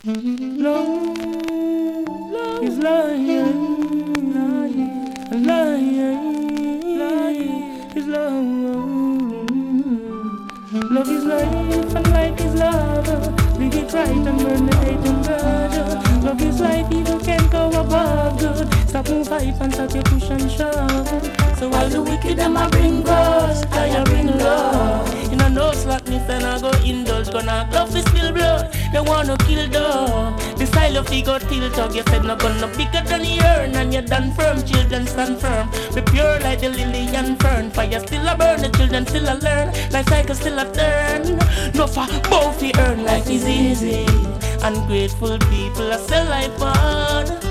Love is lying, lying is love. Love is life and life is love. We get right and burn the hate and murder. Love is life, evil can't go above good. Stop and fight and stop your push and shove. So all the wicked them a bring us, I bring love. You know no slackness and I go indulge. Gonna love fi spill blood, they wanna kill dog. The style of ego tilt up. You said no gonna bigger than the earn. And you done firm, children stand firm. Be pure like the lily and fern. Fire still a burn, the children still a learn. Life cycle still a turn. No for both we earn. Life is easy. Ungrateful people are still life on.